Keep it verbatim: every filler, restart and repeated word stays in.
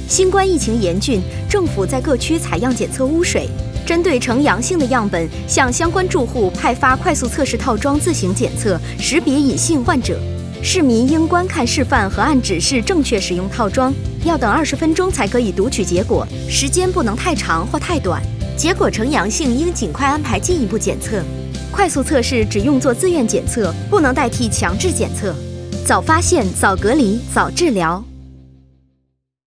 新冠疫情严峻，政府在各区采样检测污水，针对呈阳性的样本，向相关住户派发快速测试套装自行检测，识别隐性患者。市民应观看示范和按指示正确使用套装，要等二十分钟才可以读取结果，时间不能太长或太短。结果呈阳性，应尽快安排进一步检测。快速测试只用作自愿检测，不能代替强制检测。早发现，早隔离，早治疗。